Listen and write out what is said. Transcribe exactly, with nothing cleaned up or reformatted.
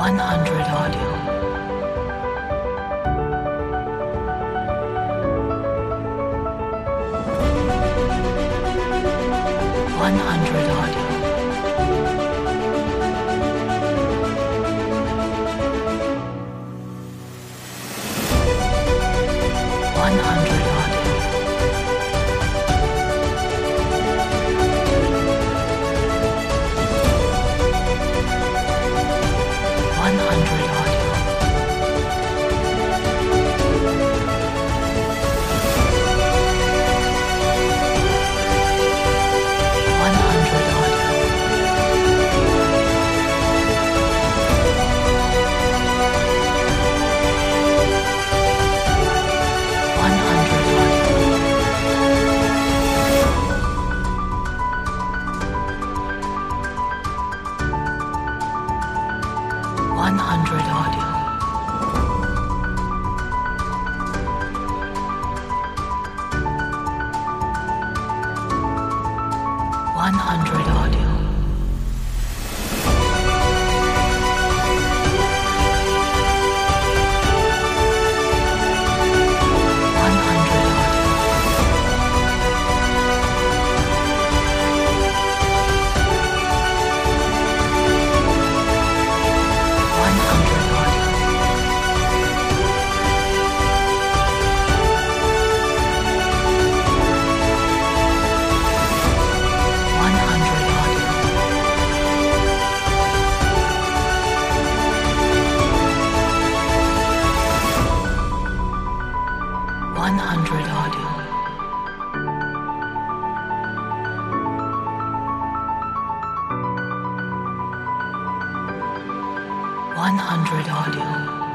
one hundred audio. one hundred audio. one hundred audio. one hundred audio. one hundred audio. one hundred audio. one hundred audio. one hundred audio. one hundred audio. one hundred audio. one hundred audio. one hundred audio. one hundred audio.